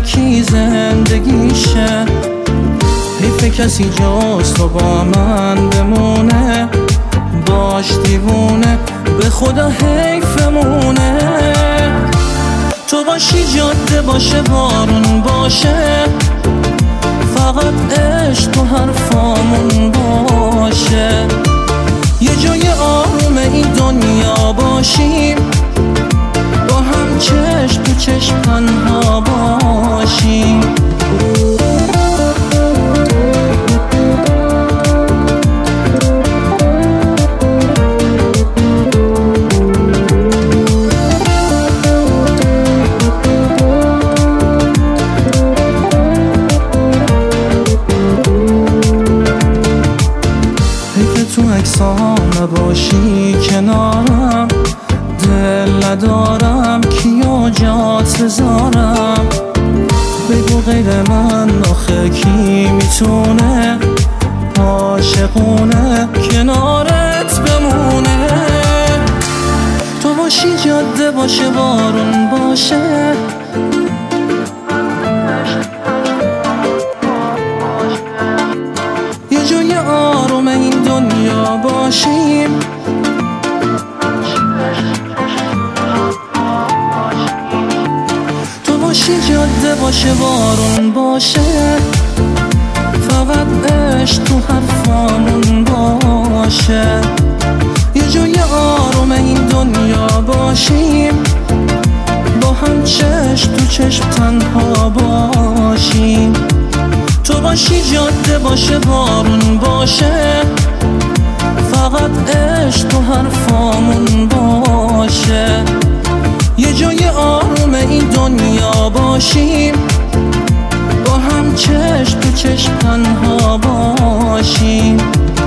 یکی زندگیشه. حیف کسی جز تو با من بمونه، باش دیوونه به خدا حیفمونه. تو باشی جاده باشه بارون باشه، فقط عشق تو حرفامون باشه. یه جای آروم این دنیا باشیم، با هم چشم تو چشم تنها باشیم. تو عکسام نباشی کنارم، دل ندارم کیو جات بذارم. بگو غیر من آخه کی میتونه عاشقونه کنارت بمونه. تو باشی جاده باشه بارون باشه، یه جای آروم این دنیا باشیم. تو باشی جاده باشه بارون باشه، فقط عشق تو حرفامون باشه. یه جای آروم این دنیا باشیم، با هم چشم تو چشم تنها باشیم. تو باشی جاده باشه بارون باشه، فقط عشق تو حرفامون باشه. یه جای آروم این دنیا باشیم، با هم چشم تو چشم تنها باشیم.